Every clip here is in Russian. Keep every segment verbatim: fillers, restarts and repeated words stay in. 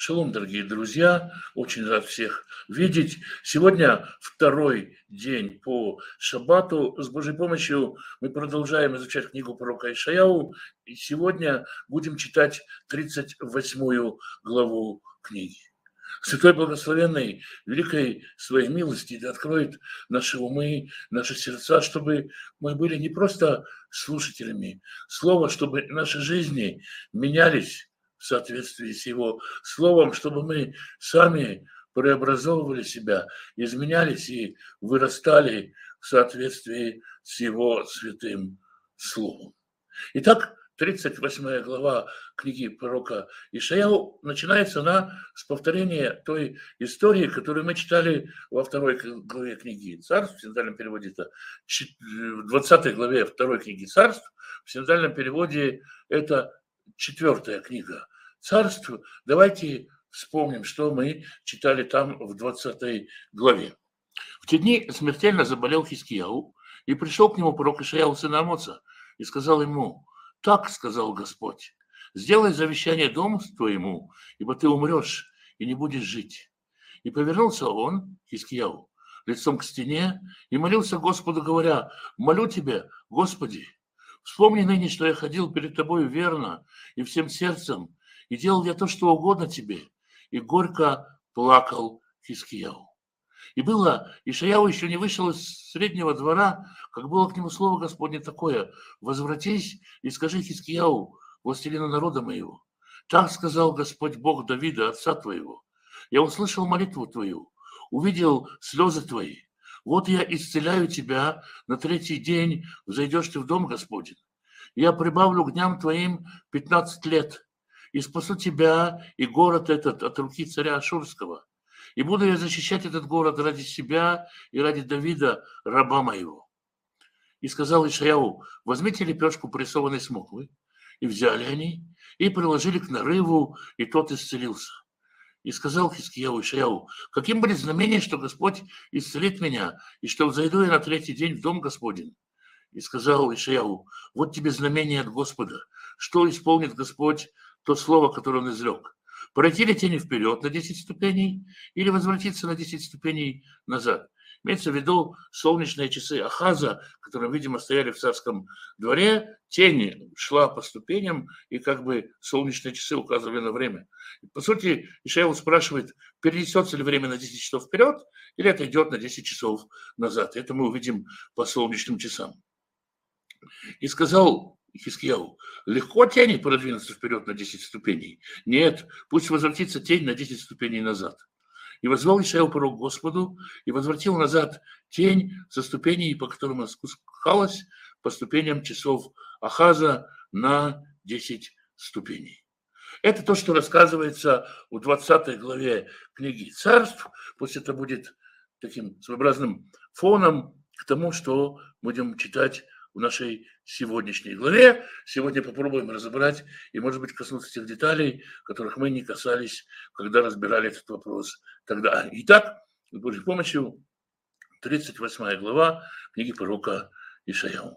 Шалом, дорогие друзья, очень рад всех видеть. Сегодня второй день по шаббату. С Божьей помощью мы продолжаем изучать книгу пророка Ишаяу. И сегодня будем читать тридцать восьмую главу книги. Святой Благословенный, великой своей милости, да откроет наши умы, наши сердца, чтобы мы были не просто слушателями слова, чтобы наши жизни менялись в соответствии с Его Словом, чтобы мы сами преобразовывали себя, изменялись и вырастали в соответствии с Его святым Словом. Итак, тридцать восьмая глава книги пророка Ишаяу начинается она с повторения той истории, которую мы читали во второй главе книги Царств, в синодальном переводе это в двадцатой главе второй книги Царств, в синодальном переводе это четвертая книга Царств. Давайте вспомним, что мы читали там в двадцатой главе. В те дни смертельно заболел Хискияу, и пришел к нему пророк Ишаяу, сын Амоца, и сказал ему: «Так сказал Господь, сделай завещание дому твоему, ибо ты умрешь и не будешь жить». И повернулся он, Хискияу, лицом к стене и молился Господу, говоря: «Молю тебя, Господи, вспомни ныне, что я ходил перед тобою верно и всем сердцем, и делал я то, что угодно тебе». И горько плакал Хискияу. И было, Ишаяу еще не вышел из среднего двора, как было к нему слово Господне такое: «Возвратись и скажи Хискияу, властелину народа моего, так сказал Господь Бог Давида, отца твоего: я услышал молитву твою, увидел слезы твои. Вот я исцеляю тебя, на третий день взойдешь ты в дом Господень. Я прибавлю к дням твоим пятнадцать лет, и спасу тебя и город этот от руки царя Ашурского. И буду я защищать этот город ради себя и ради Давида, раба моего». И сказал Ишаяу: «Возьмите лепешку прессованной смоквы». И взяли они, и приложили к нарыву, и тот исцелился. И сказал Хискияу Ишаяу: «Каким будет знамение, что Господь исцелит меня, и что взойду я на третий день в дом Господень?» И сказал Ишаяу: «Вот тебе знамение от Господа, что исполнит Господь то слово, которое он изрек. Пройти ли тени вперед на десять ступеней или возвратиться на десять ступеней назад?» Имеется в виду солнечные часы Ахаза, которые, видимо, стояли в царском дворе. Тень шла по ступеням, и как бы солнечные часы указывали на время. По сути, Ишаяу спрашивает, перенесется ли время на десять часов вперед или это идет на десять часов назад. Это мы увидим по солнечным часам. И сказал Хискияу: «Легко тени продвинуться вперед на десять ступеней? Нет, пусть возвратится тень на десять ступеней назад». И возвал Ишаяу пророк Господу, и возвратил назад тень со ступеней, по которым она спускалась по ступеням часов Ахаза на десять ступеней. Это то, что рассказывается в двадцатой главе книги Царств. Пусть это будет таким своеобразным фоном к тому, что будем читать в нашей сегодняшней главе. Сегодня попробуем разобрать и, может быть, коснуться тех деталей, которых мы не касались, когда разбирали этот вопрос тогда. Итак, с Божьей помощью, тридцать восьмая глава книги пророка Ишаяу.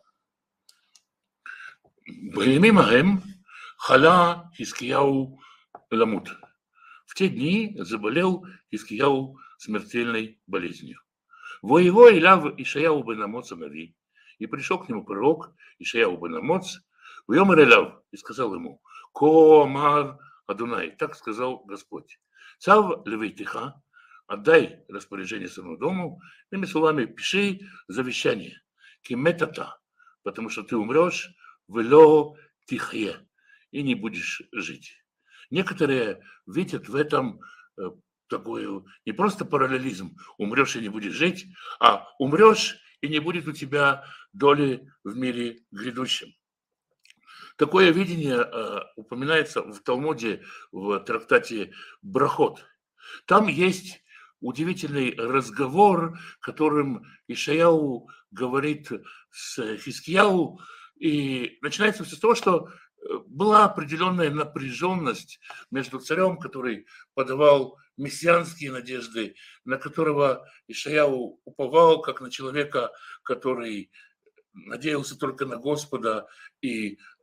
«Биямим аhem хала Хискияу ламут». В те дни заболел Хискияу смертельной болезнью. «Воево иляв Ишаяу бен Амоц анави». И пришел к нему пророк Ишаяу бен Амоц, «Вьомер элав», и сказал ему: «Ко амар Адунай», так сказал Господь: «Цав левейтиха», отдай распоряжение своему дому, иными словами, пиши завещание, киметата, потому что ты умрешь, вело тихе, и не будешь жить. Некоторые видят в этом такой не просто параллелизм, умрешь и не будешь жить, а умрешь и не будет у тебя доли в мире грядущем. Такое видение э, упоминается в Талмуде, в трактате Брахот. Там есть удивительный разговор, которым Ишаяу говорит с Хискияу, и начинается все с того, что была определенная напряженность между царем, который подавал мессианские надежды, на которого Ишаяу уповал, как на человека, который надеялся только на Господа и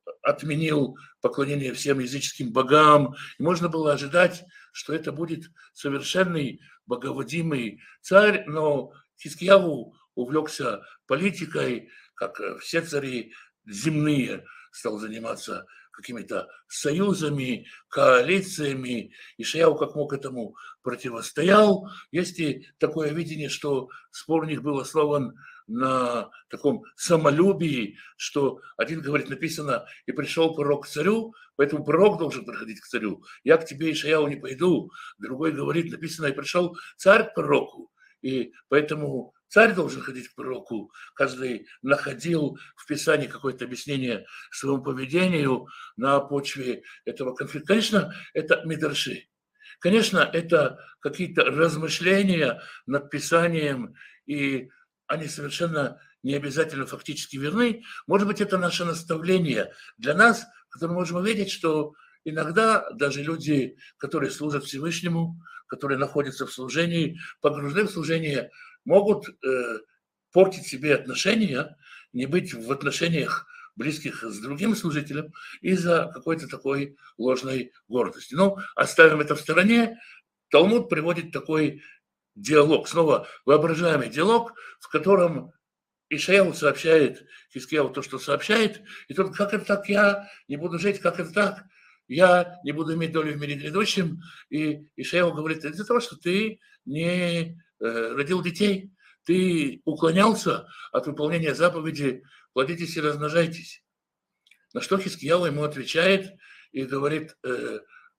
отменил поклонение всем языческим богам. И можно было ожидать, что это будет совершенный боговодимый царь, но Хизкияву увлекся политикой, как все цари земные, стал заниматься какими-то союзами, коалициями. Ишаяу как мог этому противостоял. Есть и такое видение, что спор у них был основан на таком самолюбии, что один говорит, написано, и пришел пророк к царю, поэтому пророк должен приходить к царю. Я к тебе, Ишаяу, не пойду. Другой говорит, написано, и пришел царь к пророку, и поэтому царь должен ходить к пророку. Каждый находил в Писании какое-то объяснение своему поведению на почве этого конфликта. Конечно, это мидраши. Конечно, это какие-то размышления над Писанием, и они совершенно не обязательно фактически верны. Может быть, это наше наставление для нас, которые можем увидеть, что иногда даже люди, которые служат Всевышнему, которые находятся в служении, погружены в служение, могут э, портить себе отношения, не быть в отношениях близких с другим служителем из-за какой-то такой ложной гордости. Но оставим это в стороне. Талмуд приводит такой диалог, снова воображаемый диалог, в котором Ишаяу сообщает Хизкияу то, что сообщает, и тот, как это так, я не буду жить, как это так, я не буду иметь долю в мире грядущем. И Ишаяу говорит, из-за того, что ты не э, родил детей, ты уклонялся от выполнения заповеди, плодитесь и размножайтесь. На что Хизкияу ему отвечает и говорит, э,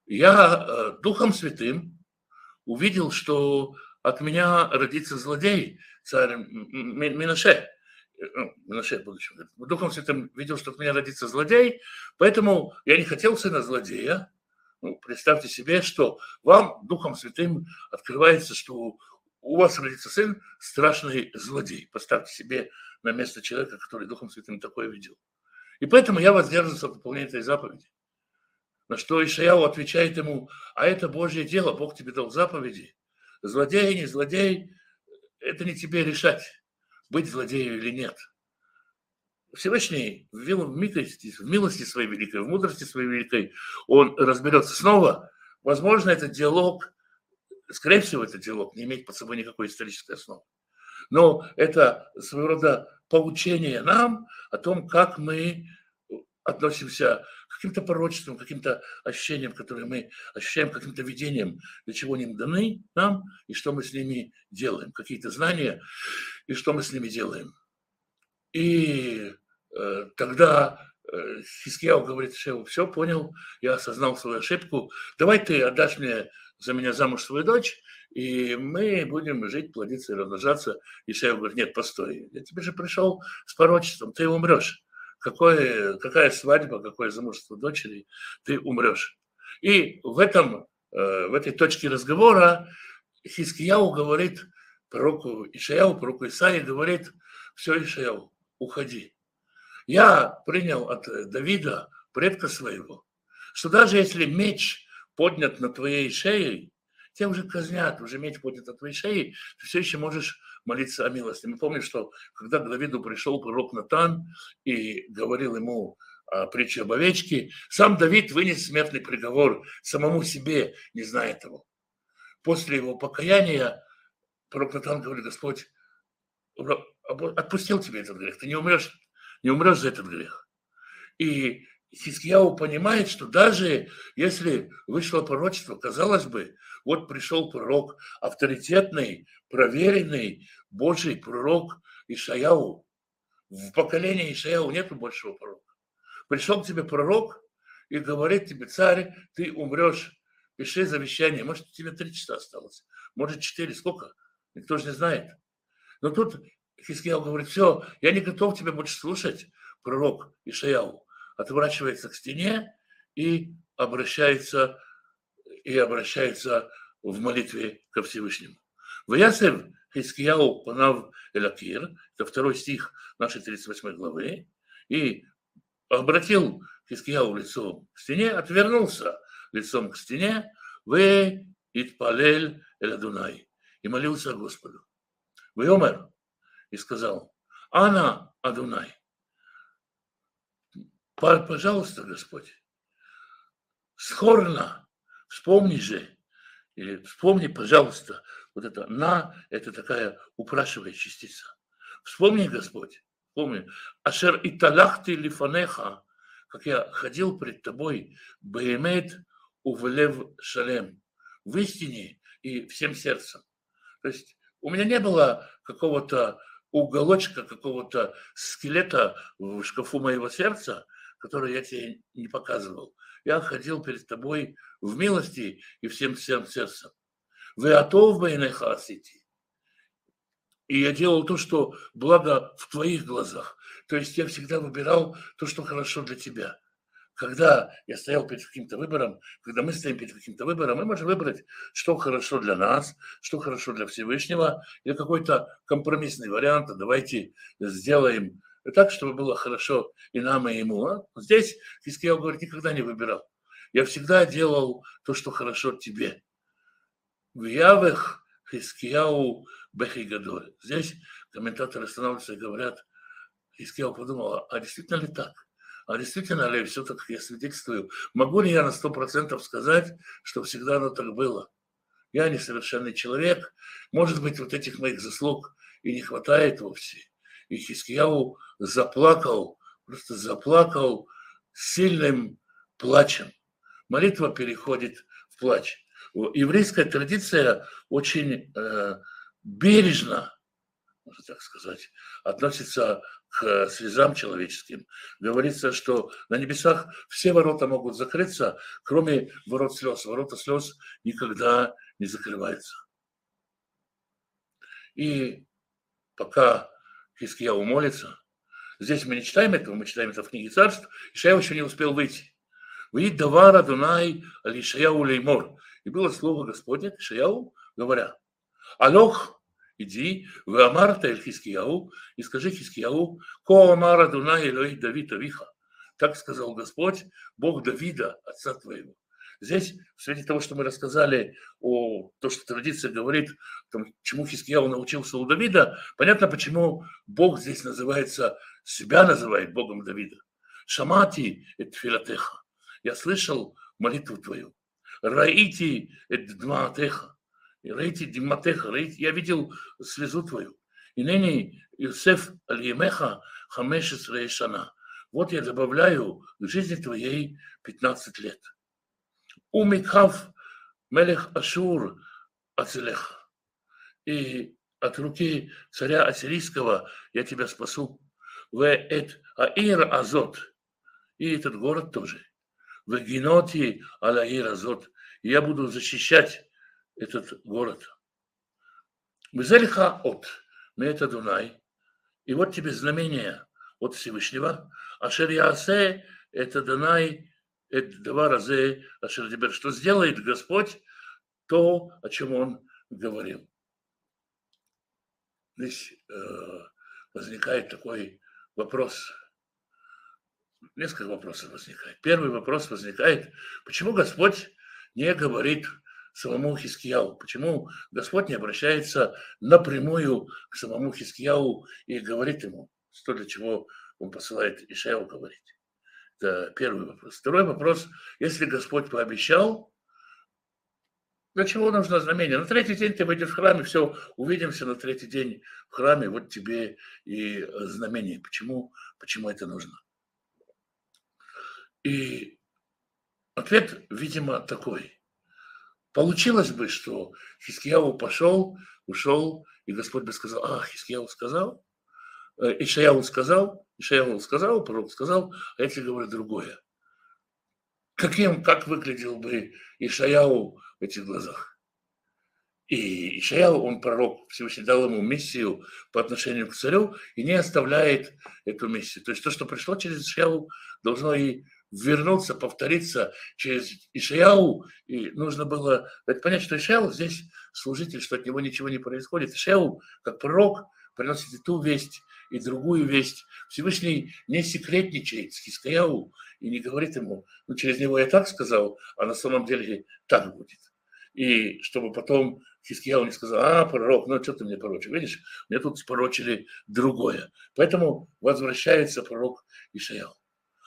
я э, Духом Святым увидел, что от меня родится злодей, царь Минаше, Минаше в будущем. Духом Святым видел, что от меня родится злодей, поэтому я не хотел сына злодея. Ну, представьте себе, что вам Духом Святым открывается, что у вас родится сын страшный злодей. Поставьте себе на место человека, который Духом Святым такое видел. И поэтому я воздерживаюсь от выполнения этой заповеди. На что Ишаяу отвечает ему, а это Божье дело, Бог тебе дал заповеди. Злодей, не злодей, это не тебе решать, быть злодеем или нет. Всевышний в милости, в милости своей великой, в мудрости своей великой, он разберется снова. Возможно, этот диалог, скорее всего, этот диалог не имеет под собой никакой исторической основы. Но это своего рода поучение нам о том, как мы относимся к каким-то пророчествам, к каким-то ощущениям, которые мы ощущаем, к каким-то видениям, для чего они даны нам, и что мы с ними делаем, какие-то знания, и что мы с ними делаем. И э, тогда э, Хизкияу говорит, что все, понял, я осознал свою ошибку, давай ты отдашь мне за меня замуж свою дочь, и мы будем жить, плодиться и размножаться. И Ишаяу говорит, нет, постой, я тебе же пришел с пророчеством, ты умрешь. Какое, какая свадьба, какое замужество дочери, ты умрешь. И в, этом, в этой точке разговора Хизкияу говорит пророку Ишаяу, пророку Исаии, говорит, все, Ишаяу, уходи. Я принял от Давида, предка своего, что даже если меч поднят над твоей шеей, тебя уже казнят, уже меч поднят над твоей шеей, ты все еще можешь молиться о милости. Мы помним, что когда к Давиду пришел пророк Натан и говорил ему о притче об овечке, сам Давид вынес смертный приговор самому себе, не зная того. После его покаяния пророк Натан говорит, Господь отпустил тебе этот грех, ты не умрешь, не умрешь за этот грех. И Хизкияу понимает, что даже если вышло пророчество, казалось бы, вот пришел пророк, авторитетный, проверенный, Божий пророк Ишаяу. В поколении Ишаяу нету большего пророка. Пришел к тебе пророк и говорит тебе, царь, ты умрешь, пиши завещание. Может, тебе три часа осталось, может, четыре, сколько? Никто же не знает. Но тут Хизкияу говорит, все, я не готов тебя больше слушать, пророк Ишаяу. Отворачивается к стене и обращается, и обращается в молитве ко Всевышнему. Ваясев Хизкияу панав элакир, это второй стих нашей тридцать восьмой главы, и обратил Хизкияу лицом к стене, отвернулся лицом к стене, ве итпалель эль Адунай, и молился Господу. Веомер, и сказал, Ана Адунай, Пожалуйста, Господь, скорно, вспомни же, или вспомни, пожалуйста, вот это «на» – это такая упрашивающая частица. Вспомни, Господь, вспомни. Ашер италахти лифанеха, как я ходил пред тобой, беемет увлев шалем, в истине и всем сердцем. То есть у меня не было какого-то уголочка, какого-то скелета в шкафу моего сердца, который я тебе не показывал. Я ходил перед тобой в милости и всем всем сердцем. Вы готовы байнеха осети. И я делал то, что благо в твоих глазах. То есть я всегда выбирал то, что хорошо для тебя. Когда я стоял перед каким-то выбором, когда мы стоим перед каким-то выбором, мы можем выбрать, что хорошо для нас, что хорошо для Всевышнего, или какой-то компромиссный вариант. Давайте сделаем так, чтобы было хорошо и нам, и ему. А здесь Хискияу говорит, никогда не выбирал. Я всегда делал то, что хорошо тебе. В Явах Хискияу Бехигадоль. Здесь комментаторы останавливаются и говорят, Хискияу подумал, а действительно ли так? А действительно ли все так, как я свидетельствую? Могу ли я на сто процентов сказать, что всегда оно так было? Я несовершенный человек. Может быть, вот этих моих заслуг и не хватает вовсе. И Хискияу заплакал, просто заплакал сильным плачем. Молитва переходит в плач. Еврейская традиция очень э, бережно, можно так сказать, относится к слезам человеческим. Говорится, что на небесах все ворота могут закрыться, кроме ворот слез. Ворота слез никогда не закрываются. И пока Хискияу молится, здесь мы не читаем этого, мы читаем это в книге Царств, Ишаяу еще не успел выйти. «Вид давар Адунай али Ишаяу леймор». И было слово Господне к Ишаяу, говоря, «Алох, иди, в Амарта эль Хискияу, и скажи Хискияу, ко Амар Адунай Элой Давид Авиха». Так сказал Господь, Бог Давида, отца твоего. Здесь, в свете того, что мы рассказали о том, что традиция говорит, том, чему Хискияу научился у Давида, понятно, почему Бог здесь называется, себя называет Богом Давида. «Шамати эт филатеха». Я слышал молитву твою. «Раити эт дмаатеха». «Раити диматеха». Я видел слезу твою. «И ныне Иосиф аль-Емеха хамешес рейшана». Вот я добавляю к жизни твоей пятнадцать лет. «Умикхав мелех Ашур ацелеха». И от руки царя ассирийского я тебя спасу. «Ве эт аир азот». И этот город тоже. «Ве геноти алаир азот». И я буду защищать этот город. «Мизельха от мета Дунай». И вот тебе знамение от Всевышнего. «Ашер яасе это Дунай». Это даваразе, что сделает Господь то, о чем Он говорил. Здесь э, возникает такой вопрос. Несколько вопросов возникает. Первый вопрос возникает, почему Господь не говорит самому Хискияу? Почему Господь не обращается напрямую к самому Хискияу и говорит ему, что для чего Он посылает Ишаяу говорить? Это первый вопрос. Второй вопрос. Если Господь пообещал, для чего нужно знамение? На третий день ты выйдешь в храме, все, увидимся на третий день в храме, вот тебе и знамение. Почему, почему это нужно? И ответ, видимо, такой. Получилось бы, что Хискияу пошел, ушел, и Господь бы сказал, а, Хискияу сказал, Ишаяу сказал, Ишаяу сказал, пророк сказал, а я тебе говорю другое. Каким, как выглядел бы Ишаяу в этих глазах? И Ишаяу, он пророк, Всевышний дал ему миссию по отношению к царю и не оставляет эту миссию. То есть то, что пришло через Ишаяу, должно и вернуться, повториться через Ишаяу. И нужно было понять, что Ишаяу здесь служитель, что от него ничего не происходит. Ишаяу, как пророк, приносит и ту весть, и другую весть. Всевышний не секретничает с Хискияу и не говорит ему, ну, через него я так сказал, а на самом деле так будет. И чтобы потом Хискияу не сказал, а, пророк, ну, что ты мне пророчил? Видишь, мне тут пророчили другое. Поэтому возвращается пророк Ишаяу.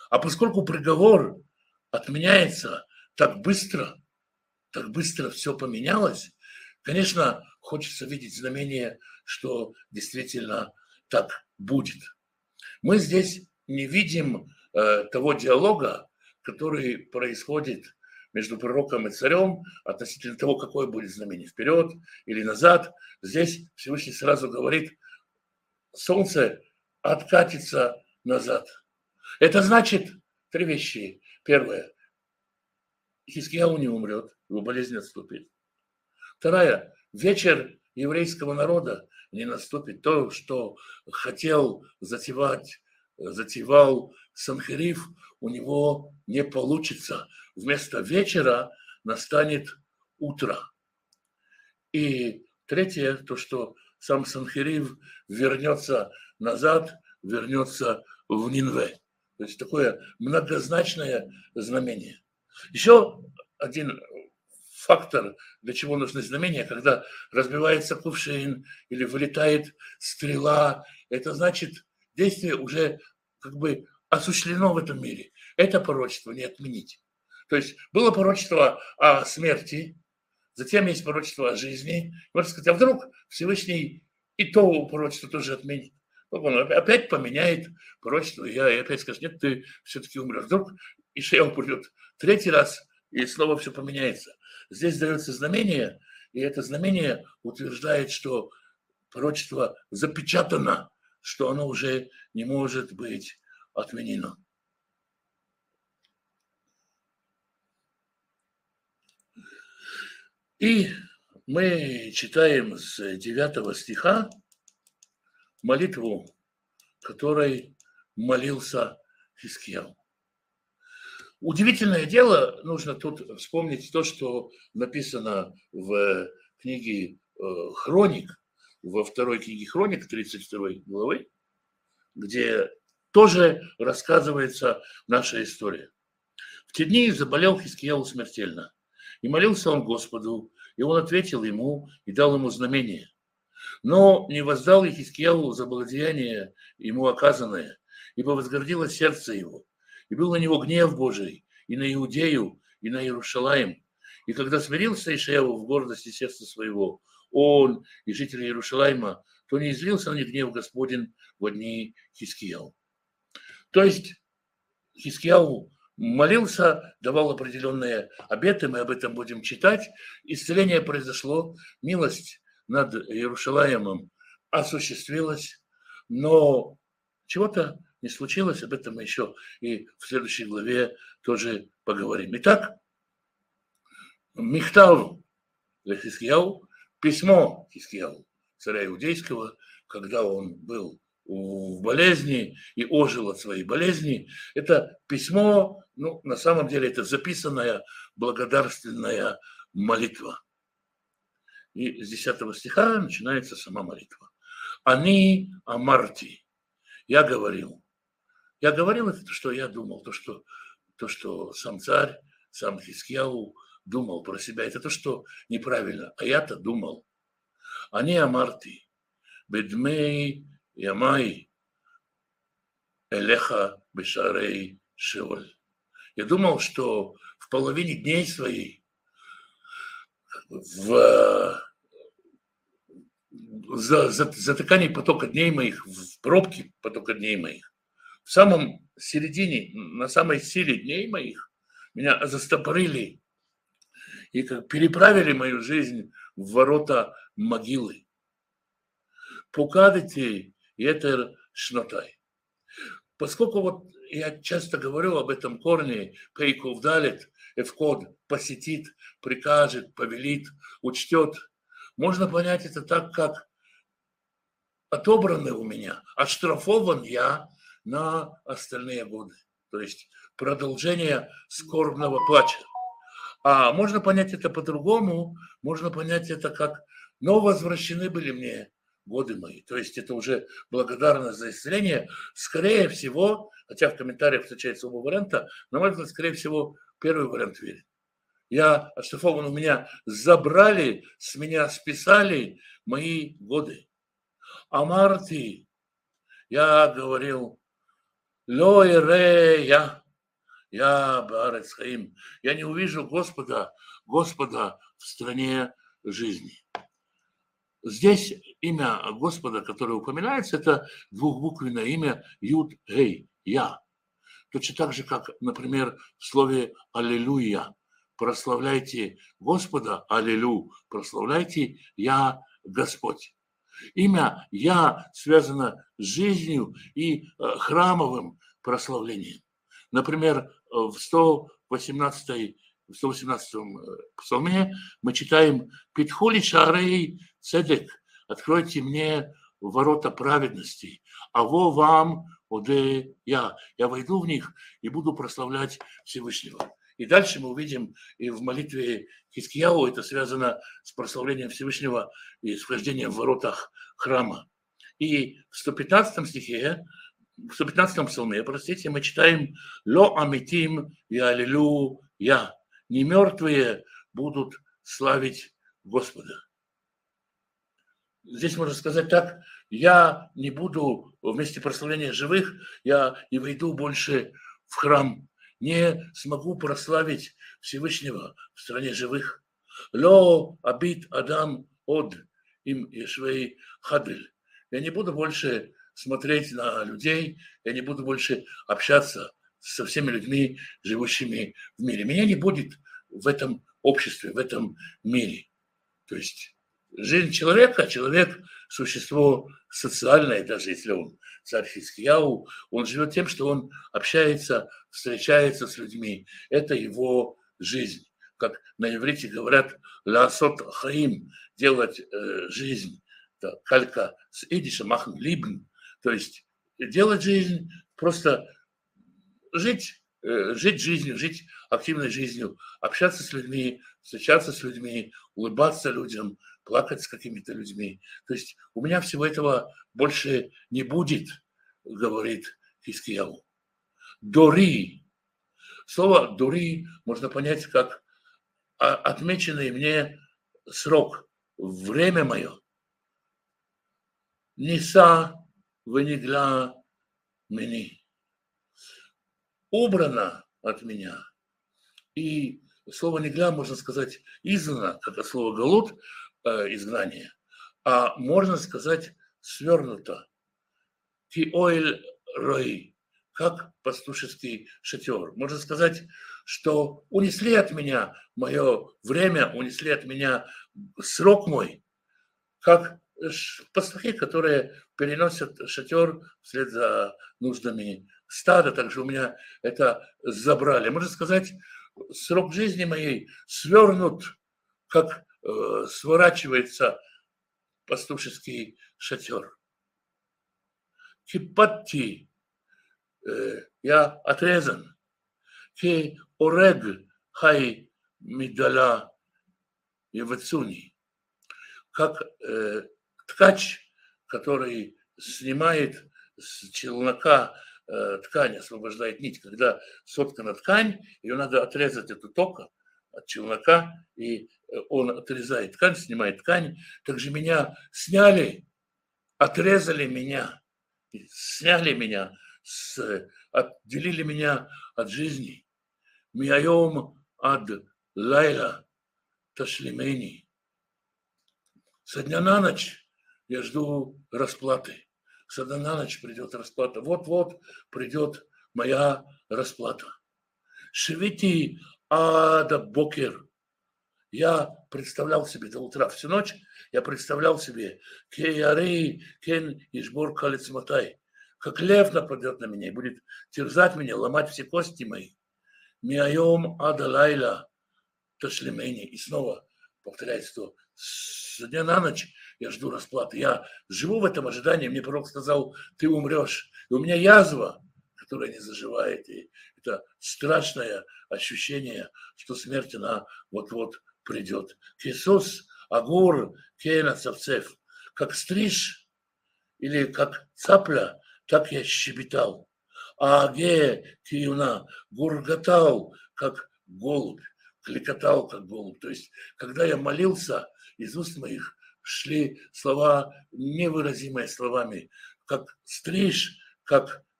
А поскольку приговор отменяется так быстро, так быстро все поменялось, конечно, хочется видеть знамение, что действительно так будет. Мы здесь не видим э, того диалога, который происходит между пророком и царем относительно того, какое будет знамение, вперед или назад. Здесь Всевышний сразу говорит, солнце откатится назад. Это значит три вещи. Первое. Хискияу не умрет, его болезнь отступит. Вторая. Вечер еврейского народа не наступит. То, что хотел затевать, затевал Санхериф, у него не получится. Вместо вечера настанет утро. И третье, то, что сам Санхериф вернется назад, вернется в Нинве. То есть такое многозначное знамение. Еще один фактор, для чего нужны знамения, когда разбивается кувшин или вылетает стрела, это значит, действие уже как бы осуществлено в этом мире. Это пророчество не отменить. То есть было пророчество о смерти, затем есть пророчество о жизни. Можно сказать, а вдруг Всевышний и то пророчество тоже отменит. Он опять поменяет пророчество, и я и опять скажу, нет, ты все-таки умрешь. Вдруг Ишаяу придет третий раз, и снова все поменяется. Здесь дается знамение, и это знамение утверждает, что пророчество запечатано, что оно уже не может быть отменено. И мы читаем с девятого стиха молитву, которой молился Хискияу. Удивительное дело, нужно тут вспомнить то, что написано в книге «Хроник», во второй книге «Хроник», тридцать второй главы, где тоже рассказывается наша история. В те дни заболел Хискияу смертельно, и молился он Господу, и он ответил ему и дал ему знамение. Но не воздал Хискияу за благодеяние ему оказанное, ибо возгордилось сердце его, и был на него гнев Божий, и на Иудею, и на Иерушалаим. И когда смирился Ишаяу в гордости сердца своего, он и жители Иерушалайма, то не излился на них гнев Господень в дни Хискияу. То есть Хискияу молился, давал определенные обеты, мы об этом будем читать. Исцеление произошло, милость над Иерушалаемом осуществилась, но чего-то не случилось, об этом мы еще и в следующей главе тоже поговорим. Итак, Михтав Хискияу, письмо Хискияу, царя иудейского, когда он был в болезни и ожил от своей болезни, это письмо, ну, на самом деле, это записанная благодарственная молитва. И с десятого стиха начинается сама молитва. Они амарти. Я говорил. Я говорил это, что я думал, то, что, то, что сам царь, сам Хискияу думал про себя. Это то, что неправильно. А я-то думал. Они амарти. Бедмей ямай элеха бешарей шеоль. Я думал, что в половине дней своей, в за, за, затыкании потока дней моих, в пробке потока дней моих, в самом середине, на самой силе дней моих, меня застопорили и как переправили мою жизнь в ворота могилы. Пукадите етер шнотай. Поскольку вот я часто говорю об этом корне, пейков далит, эвкод посетит, прикажет, повелит, учтет, можно понять это так, как отобраны у меня, отштрафован я на остальные годы. То есть продолжение скорбного плача. А можно понять это по-другому, можно понять это как, но возвращены были мне годы мои. То есть это уже благодарность за исцеление. Скорее всего, хотя в комментариях встречается оба варианта, на мой взгляд, скорее всего, первый вариант верен. Я оштрафован, у меня забрали, с меня списали мои годы. А Марти, я говорил, Ло ирея, я баарец хаим. Я не увижу Господа, Господа в стране жизни. Здесь имя Господа, которое упоминается, это двухбуквенное имя Юд Гей, Я. Точно так же, как, например, в слове «Аллилуйя». Прославляйте Господа, Аллилу, прославляйте Я Господь. Имя «Я» связано с жизнью и храмовым прославлением. Например, в сто восемнадцатом, в сто восемнадцатом псалме мы читаем «Питхули шарей цедек», «Откройте мне ворота праведности, а во вам оде я». Я войду в них и буду прославлять Всевышнего. И дальше мы увидим и в молитве Хискияу это связано с прославлением Всевышнего и с вхождением в воротах храма. И в сто пятнадцатом стихе, в сто пятнадцатом псалме, простите, мы читаем «Ло амитим и аллилу я». Не мертвые будут славить Господа. Здесь можно сказать так: я не буду вместе прославления живых, я не войду больше в храм, не смогу прославить Всевышнего в стране живых. Ло абит адам од им ешвей хадель. Я не буду больше смотреть на людей, я не буду больше общаться со всеми людьми, живущими в мире. Меня не будет в этом обществе, в этом мире. То есть жизнь человека, человек – существо социальное, даже если он царь Хискияу, он живет тем, что он общается, встречается с людьми. Это его жизнь. Как на иврите говорят «лаасот хаим» – делать э, жизнь. Это калька с идиша «махн либн», то есть делать жизнь, просто жить, э, жить жизнью, жить активной жизнью, общаться с людьми, встречаться с людьми, улыбаться людям, плакать с какими-то людьми. То есть у меня всего этого больше не будет, говорит Хискияу. Дори. Слово дори можно понять как отмеченный мне срок, время мое. Ниса вынигла мени. Убрано от меня. И слово «нигля» можно сказать изгнано, как от слова «галут», э, изгнание, а можно сказать свернуто. Ки оэль рой, как пастушеский шатер. Можно сказать, что унесли от меня мое время, унесли от меня срок мой, как пастухи, которые переносят шатер вслед за нуждами стада, также у меня это забрали. Можно сказать, срок жизни моей свернут, как э, сворачивается пастушеский шатер. Кипатти, э, я отрезан. Ки орег хай мидала евацуни. Как э, ткач, который снимает с челнока э, ткань, освобождает нить, когда соткана ткань, ее надо отрезать эту тока от челнока, и он отрезает ткань, снимает ткань. Также меня сняли, отрезали меня, сняли меня, с, отделили меня от жизни. Миайом ад лайла ташлимени. Со дня на ночь я жду расплаты. Со дня на ночь придет расплата. Вот-вот придет моя расплата. Шевити ада бокер. Я представлял себе до утра, всю ночь я представлял себе, кеярей кен ишбор калецматай, как лев нападет на меня и будет терзать меня, ломать все кости мои. Миайом ада лайла ташлимени. И снова повторяется, что с дня на ночь я жду расплаты. Я живу в этом ожидании. Мне пророк сказал, ты умрешь. И у меня язва, которая не заживает. И это страшное ощущение, что смерть, она вот-вот придет. Иисус, агур, кейна цавцев. Как стриж или как цапля, так я щебетал. А аге киюна, гургатал, как голубь. Кликотал, как голубь. То есть, когда я молился, из уст моих шли слова, невыразимые словами, как стриж, как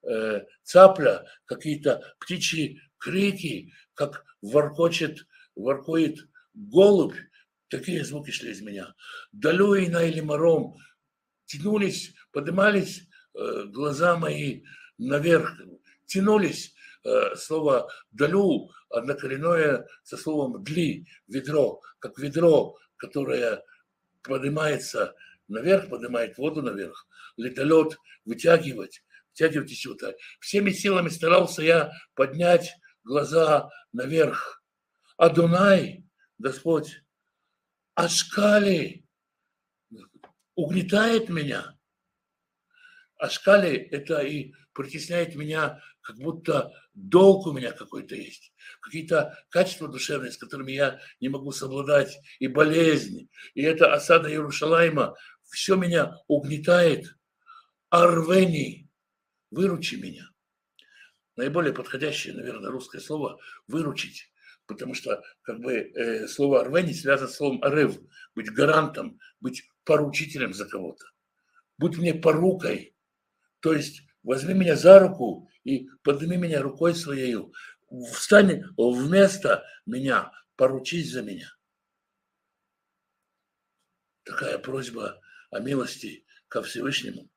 э, цапля, какие-то птичьи крики, как воркочет, воркует голубь. Такие звуки шли из меня. Далюина или мором тянулись, поднимались э, глаза мои наверх, тянулись. Э, слово «далю» однокоренное со словом «дли», ведро, как ведро, которое поднимается наверх, поднимает воду наверх, ледолед вытягивать, втягивать из сюда. Всеми силами старался я поднять глаза наверх. Адонай, Господь, Ашкали угнетает меня. Ашкали это и притесняет меня, как будто долг у меня какой-то есть, какие-то качества душевные, с которыми я не могу совладать, и болезни, и это осада Иерушалайма, все меня угнетает. Арвени, выручи меня. Наиболее подходящее, наверное, русское слово «выручить», потому что как бы э, слово «арвени» связано с словом «арев», быть гарантом, быть поручителем за кого-то. Будь мне порукой, то есть возьми меня за руку и подними меня рукой своей, встань вместо меня, поручись за меня. Такая просьба о милости ко Всевышнему.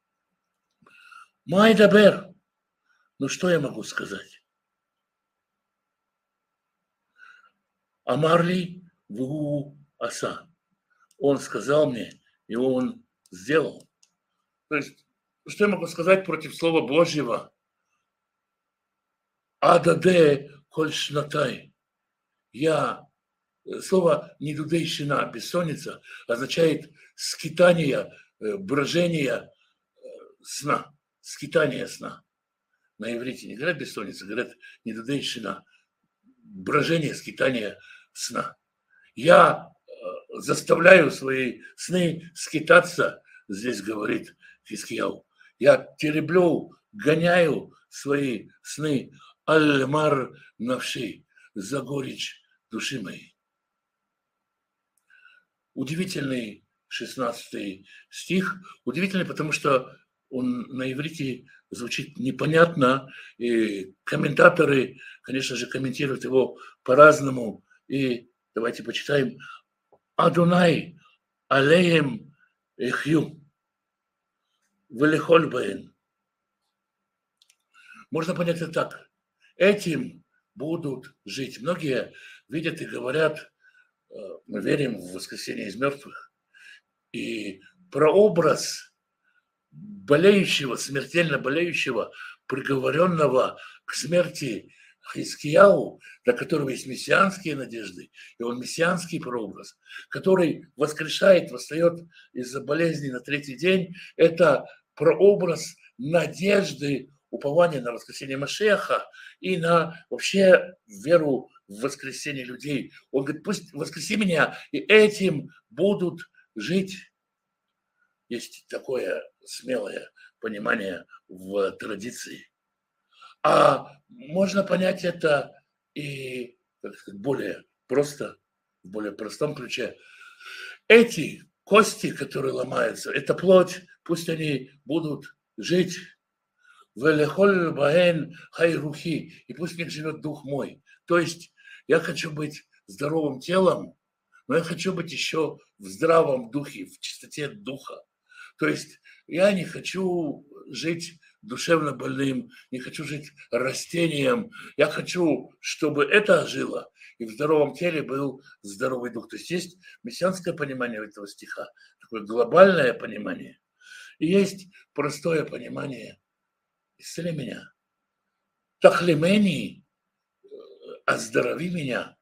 Майдабер, ну что я могу сказать? Амарли ву аса. Он сказал мне, и он сделал. То есть, что я могу сказать против слова Божьего? Ададе коль шнатай. Я, слово недудейщина, бессонница, означает скитание, брожение сна, скитание сна. На иврите не говорят бессонница, говорят недудейщина, брожение, скитание сна. Я заставляю свои сны скитаться, здесь говорит Хискияу. Я тереблю, гоняю свои сны, аль-мар навши, за горечь души моей. Удивительный шестнадцатый стих, удивительный, потому что он на иврите звучит непонятно, и комментаторы, конечно же, комментируют его по-разному. И давайте почитаем. Адонай алеем эхью велихоль баэн. Можно понять это так. Этим будут жить. Многие видят и говорят, мы верим в воскресение из мертвых. И прообраз болеющего, смертельно болеющего, приговоренного к смерти Хискияу, для которого есть мессианские надежды, и он мессианский прообраз, который воскрешает, восстает из-за болезни на третий день, это прообраз надежды, упования на воскресение Машеха и на вообще веру в воскресение людей. Он говорит, пусть воскреси меня, и этим будут жить. Есть такое смелое понимание в традиции. А можно понять это и как сказать, более просто, в более простом ключе. Эти кости, которые ломаются, это плоть, пусть они будут жить. Велехоль баэн хайрухи, и пусть в них живет дух мой. То есть я хочу быть здоровым телом, но я хочу быть еще в здравом духе, в чистоте духа. То есть я не хочу жить душевно больным, не хочу жить растением. Я хочу, чтобы это жило, и в здоровом теле был здоровый дух. То есть есть мессианское понимание этого стиха, такое глобальное понимание. И есть простое понимание. Исцели меня. Тахлемени, оздорови меня.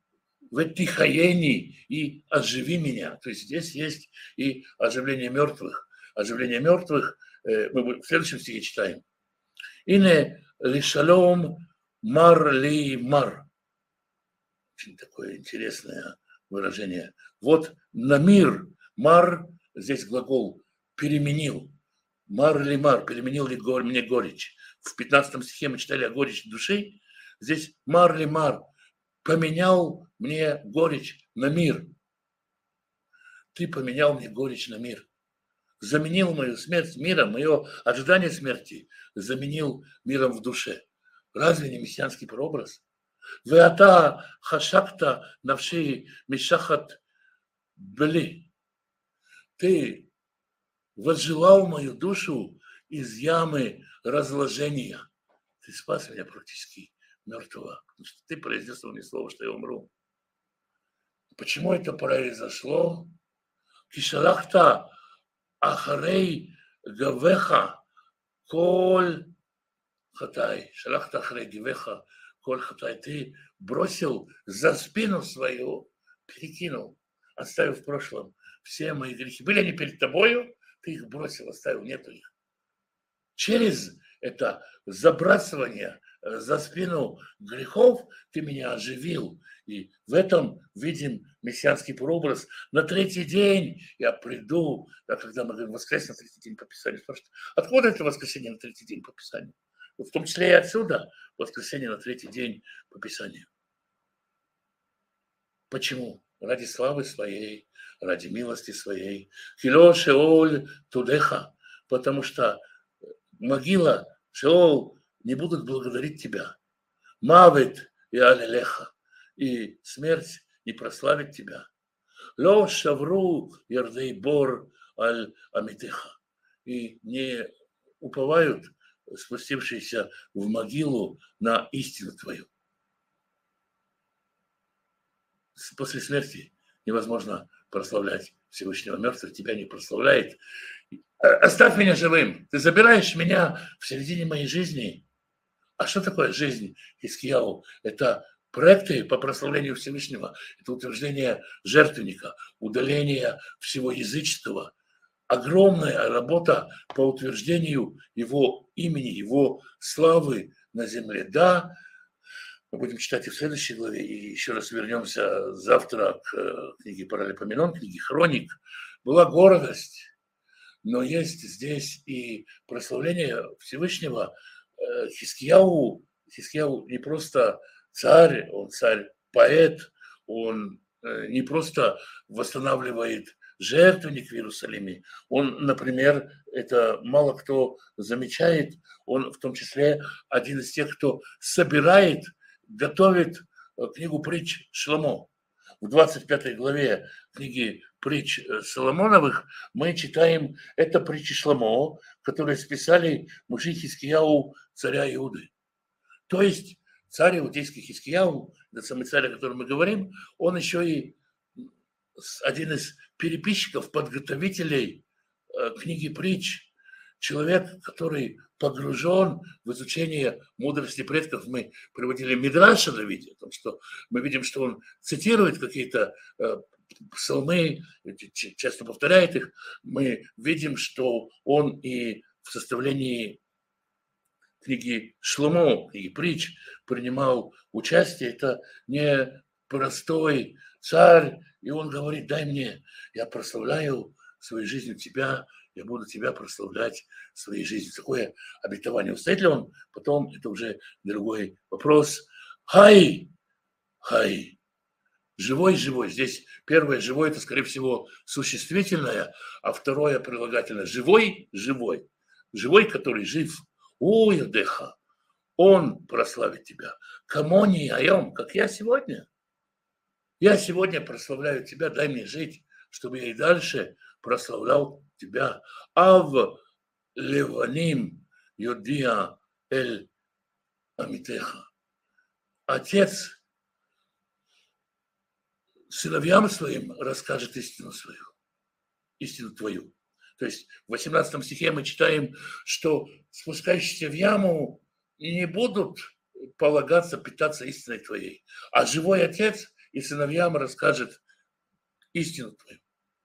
Ветихаени, и оживи меня. То есть здесь есть и оживление мертвых. Оживление мертвых мы в следующем стихе читаем. Ине лишалом мар ли мар. Очень такое интересное выражение. Вот на мир мар, здесь глагол переменил. Мар ли мар, переменил ли мне горечь. В пятнадцатом стихе мы читали о горечи души. Здесь мар ли мар, поменял мне горечь на мир. Ты поменял мне горечь на мир. заменил мою смерть миром, мое ожидание смерти заменил миром в душе. Разве не мессианский прообраз? Веата хашакта навши мишахат бли. Ты возжелал мою душу из ямы разложения. Ты спас меня практически мертвого. Потому что ты произнес мне слово, что я умру. Почему это произошло? Кишалахта ахарей гавеха коль хатай. Шалахта ахарей гавеха коль хатай. Ты бросил за спину свою, перекинул, оставив в прошлом все мои грехи. Были они перед тобою, ты их бросил, оставил, нету их. Через это забрасывание за спину грехов ты меня оживил. И в этом видим мессианский прообраз. На третий день я приду, да, когда мы говорим воскресенье на третий день по Писанию, спрашивают, откуда это воскресенье на третий день по Писанию? В том числе и отсюда воскресенье на третий день по Писанию. Почему? Ради славы своей, ради милости своей. Хило шеоль тудеха, потому что могила, Шеол не будут благодарить тебя. Мавет и алелеха, и смерть не прославит тебя. Ло шавру ярдей бор аль амитеха, и не уповают спустившиеся в могилу на истину твою. После смерти невозможно прославлять Всевышнего. Мертвых тебя не прославляет. Оставь меня живым. Ты забираешь меня в середине моей жизни. А что такое жизнь Хискияу? Это проекты по прославлению Всевышнего. Это утверждение жертвенника, удаление всего язычества. Огромная работа по утверждению его имени, его славы на земле. Да, мы будем читать и в следующей главе, и еще раз вернемся завтра к книге Паралипоменон, книге Хроник. Была гордость, но есть здесь и прославление Всевышнего. Хискияу, Хискияу не просто царь, он царь-поэт, он не просто восстанавливает жертвенник в Иерусалиме. Он, например, это мало кто замечает, он в том числе один из тех, кто собирает, готовит книгу притч Шломо. В двадцать пятой главе книги притч Соломоновых мы читаем это притчи Шломо, которые списали мужи Хискияу, царя Иуды. То есть царь иудейский Хискияу, этот самый царь, о котором мы говорим, он еще и один из переписчиков, подготовителей книги притч, человек, который погружен в изучение мудрости предков. Мы приводили Мидраш о Давиде, о том, что мы видим, что он цитирует какие-то псалмы, часто повторяет их. Мы видим, что он и в составлении книги Шломо, книги притч, принимал участие. Это не простой царь, и он говорит: дай мне, я прославляю своей жизнью тебя, я буду тебя прославлять своей жизнью. Такое обетование. Устоит ли он? Потом это уже другой вопрос. Хай, хай, живой, живой. Здесь первое живой, это, скорее всего, существительное, а второе прилагательное. Живой, живой. Живой, который жив. Ой, деха, он прославит тебя. Камони айом, как я сегодня. Я сегодня прославляю тебя, дай мне жить, чтобы я и дальше прославлял тебя. Ав леваним юдия эль амитеха. Отец сыновьям своим расскажет истину свою, истину твою. То есть в восемнадцатом стихе мы читаем, что спускающиеся в яму не будут полагаться, питаться истиной твоей, а живой отец и сыновьям расскажет истину твою.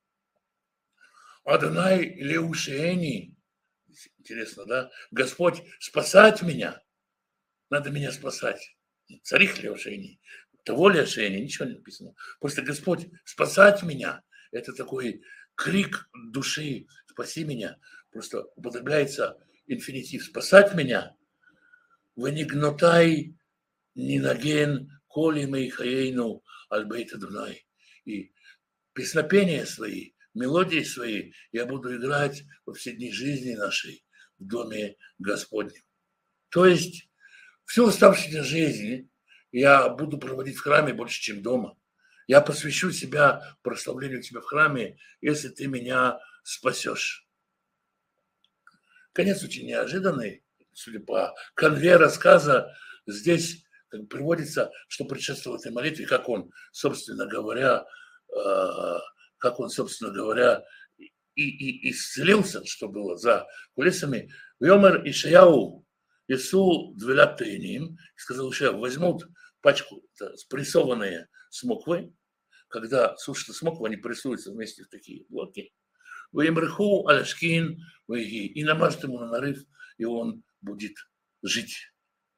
Адонай леушени, интересно, да? Господь, спасать меня, надо меня спасать. Царих леушени, того леушени, ничего не написано. Просто Господь, спасать меня, это такой крик души, спаси меня. Просто употребляется инфинитив, спасать меня. Венигнотай нинаген коли мейхаейну альбейт Адонай. И песнопения свои мелодии свои я буду играть во все дни жизни нашей в Доме Господнем. То есть всю оставшуюся жизнь я буду проводить в храме больше, чем дома. Я посвящу себя прославлению Тебя в храме, если Ты меня спасешь. Конец очень неожиданный, судя по канве рассказа. Здесь приводится, что предшествовало этой молитве, как он, собственно говоря, как он, собственно говоря, и, и исцелился, что было за кулисами. Вьомер Ишаяу Ису двелят таиним, сказал Ишаяу, возьмут пачку спрессованные смоквы, когда сушится смоква, они прессуются вместе в такие блоки. Ваимриху аляшкин ваиги, и намажут ему на нарыв, и он будет жить.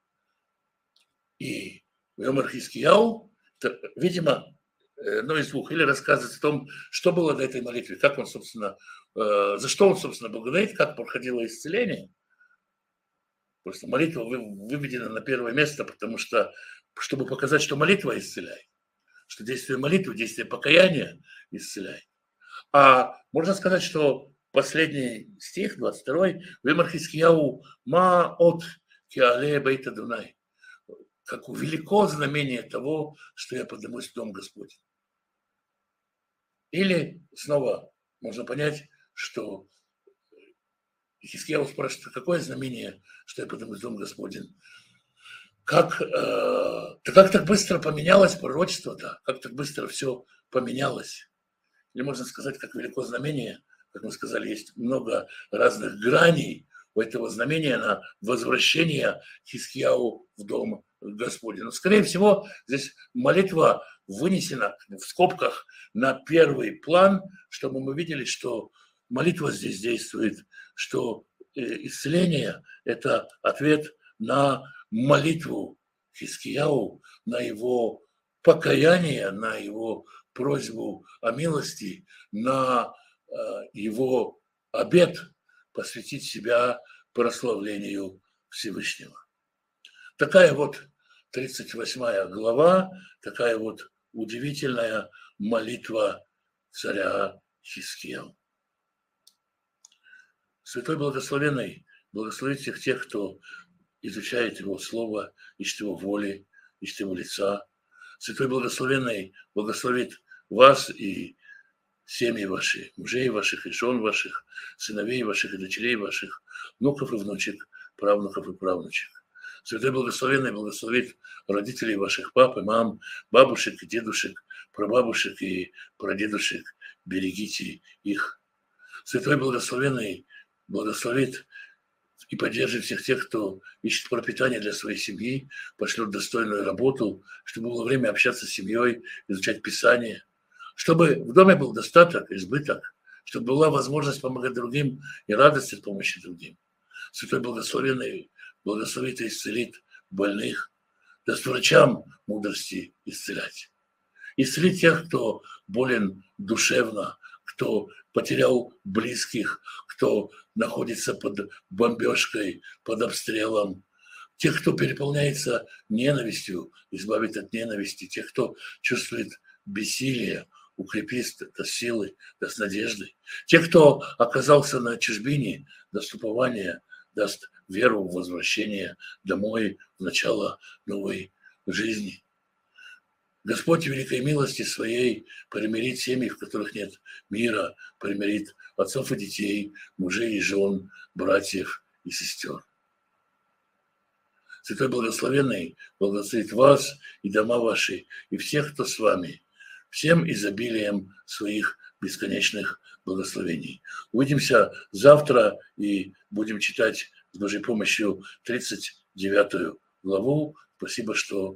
И Вьомер Хискияу, видимо, одно из двух, или рассказывает о том, что было до этой молитвы, как он, собственно, за что он, собственно, благодарит, как проходило исцеление. Просто молитва выведена на первое место, потому что, чтобы показать, что молитва исцеляет, что действие молитвы, действие покаяния исцеляет. А можно сказать, что последний стих, двадцать второй, «Вемар Хискияу ма от киале бейт Адонай», как велико знамение того, что я поднимусь в Дом Господень. Или снова можно понять, что Хискияу спрашивает, какое знамение, что я поднимусь в Дом Господень? Как, э, да как так быстро поменялось пророчество-то? Как так быстро все поменялось? Или можно сказать, как велико знамение, как мы сказали, есть много разных граней у этого знамения на возвращение Хискияу в Дом Господень. Но, скорее всего, здесь молитва вынесена в скобках на первый план, чтобы мы видели, что молитва здесь действует, что исцеление – это ответ на молитву Хискияу, на его покаяние, на его просьбу о милости, на его обет посвятить себя прославлению Всевышнего. Такая вот тридцать восьмая глава, такая вот удивительная молитва царя Хискияу. Святой Благословенный благословит всех тех, кто изучает Его Слово, ищет Его воли, ищет Его лица. Святой Благословенный благословит вас и семьи ваши, мужей ваших и жен ваших, сыновей ваших и дочерей ваших, внуков и внучек, правнуков и правнучек. Святой Благословенный благословит родителей ваших пап и мам, бабушек и дедушек, прабабушек и прадедушек. Берегите их. Святой Благословенный благословит и поддержит всех тех, кто ищет пропитание для своей семьи, пошлет достойную работу, чтобы было время общаться с семьей, изучать Писание, чтобы в доме был достаток, избыток, чтобы была возможность помогать другим и радость от помощи другим. Святой Благословенный благословит и исцелит больных, даст врачам мудрости исцелять. Исцелить тех, кто болен душевно, кто потерял близких, кто находится под бомбежкой, под обстрелом. Тех, кто переполняется ненавистью, избавит от ненависти. Тех, кто чувствует бессилие, укрепит до силы, даст надежды. Тех, кто оказался на чужбине, даст упование, даст веру в возвращение домой, в начало новой жизни. Господь в великой милости своей примирит семьи, в которых нет мира, примирит отцов и детей, мужей и жен, братьев и сестер. Святой Благословенный благословит вас и дома ваши, и всех, кто с вами, всем изобилием своих бесконечных благословений. Увидимся завтра и будем читать с Божьей помощью тридцать девятую главу. Спасибо, что